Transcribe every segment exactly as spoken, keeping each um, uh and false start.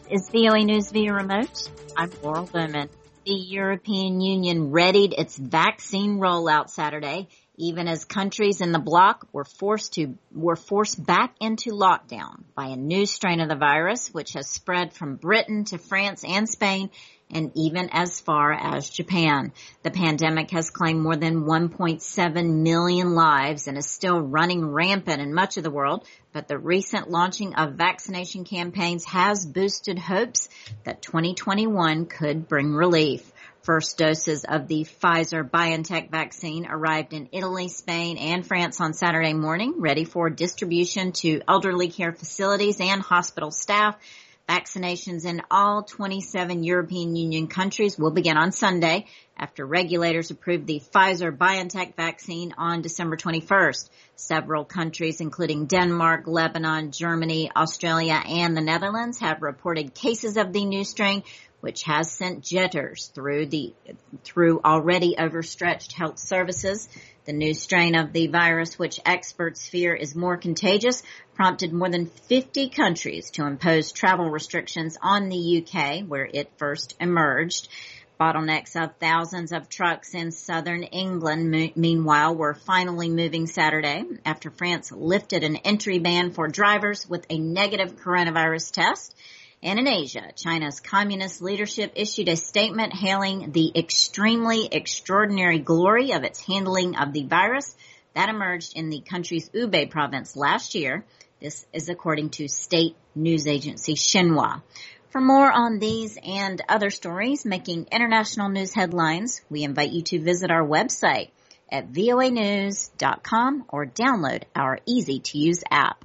is V O A News via remote. I'm Laurel Bowman. The European Union readied its vaccine rollout Saturday, even as countries in the bloc were forced to were forced back into lockdown by a new strain of the virus, which has spread from Britain to France and Spain, and even as far as Japan. The pandemic has claimed more than one point seven million lives and is still running rampant in much of the world, but the recent launching of vaccination campaigns has boosted hopes that twenty twenty-one could bring relief. First doses of the Pfizer-BioNTech vaccine arrived in Italy, Spain, and France on Saturday morning, ready for distribution to elderly care facilities and hospital staff. Vaccinations in all twenty-seven European Union countries will begin on Sunday after regulators approved the Pfizer-BioNTech vaccine on December twenty-first. Several countries, including Denmark, Lebanon, Germany, Australia, and the Netherlands, have reported cases of the new strain, which has sent jitters through the through already overstretched health services. The new strain of the virus, which experts fear is more contagious, prompted more than fifty countries to impose travel restrictions on the U K, where it first emerged. Bottlenecks of thousands of trucks in southern England, me- meanwhile, were finally moving Saturday after France lifted an entry ban for drivers with a negative coronavirus test. And in Asia, China's communist leadership issued a statement hailing the extremely extraordinary glory of its handling of the virus that emerged in the country's Hubei province last year. This is according to state news agency Xinhua. For more on these and other stories making international news headlines, we invite you to visit our website at voa news dot com or download our easy-to-use app.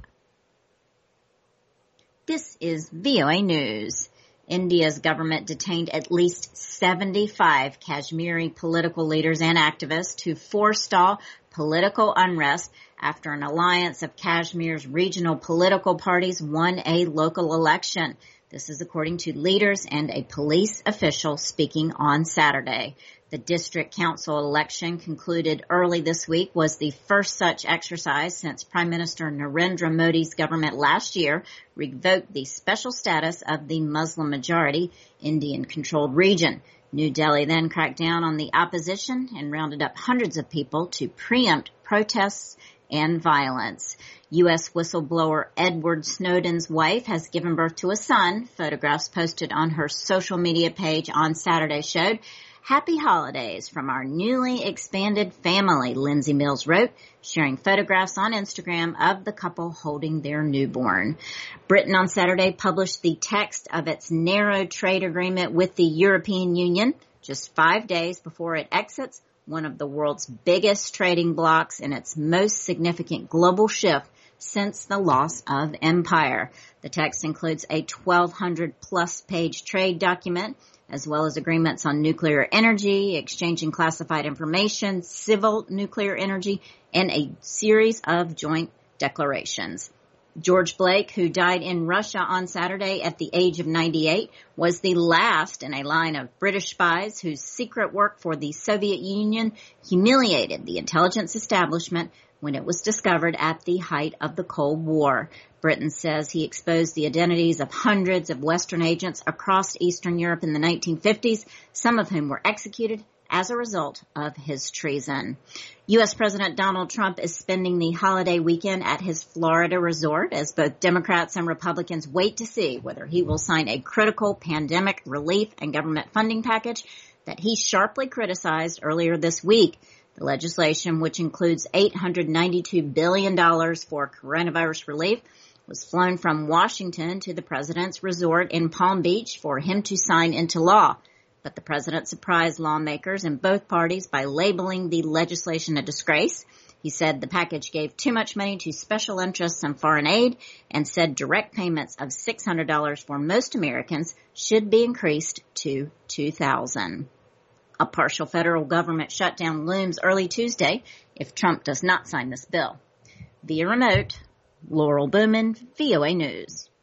This is V O A News. India's government detained at least seventy-five Kashmiri political leaders and activists to forestall political unrest after an alliance of Kashmir's regional political parties won a local election. This is according to leaders and a police official speaking on Saturday. The district council election concluded early this week was the first such exercise since Prime Minister Narendra Modi's government last year revoked the special status of the Muslim-majority Indian-controlled region. New Delhi then cracked down on the opposition and rounded up hundreds of people to preempt protests and violence. U S whistleblower Edward Snowden's wife has given birth to a son. Photographs posted on her social media page on Saturday showed, "Happy holidays from our newly expanded family," Lindsay Mills wrote, sharing photographs on Instagram of the couple holding their newborn. Britain on Saturday published the text of its narrow trade agreement with the European Union just five days before it exits one of the world's biggest trading blocs in its most significant global shift since the loss of empire. The text includes a twelve hundred plus page trade document, as well as agreements on nuclear energy, exchanging classified information, civil nuclear energy, and a series of joint declarations. George Blake, who died in Russia on Saturday at the age of ninety-eight, was the last in a line of British spies whose secret work for the Soviet Union humiliated the intelligence establishment when it was discovered at the height of the Cold War. Britain says he exposed the identities of hundreds of Western agents across Eastern Europe in the nineteen fifties, some of whom were executed as a result of his treason. U S President Donald Trump is spending the holiday weekend at his Florida resort as both Democrats and Republicans wait to see whether he will sign a critical pandemic relief and government funding package that he sharply criticized earlier this week. The legislation, which includes eight hundred ninety-two billion dollars for coronavirus relief, was flown from Washington to the president's resort in Palm Beach for him to sign into law. But the president surprised lawmakers in both parties by labeling the legislation a disgrace. He said the package gave too much money to special interests and foreign aid and said direct payments of six hundred dollars for most Americans should be increased to two thousand dollars. A partial federal government shutdown looms early Tuesday if Trump does not sign this bill. Via remote, Laurel Bowman, V O A News.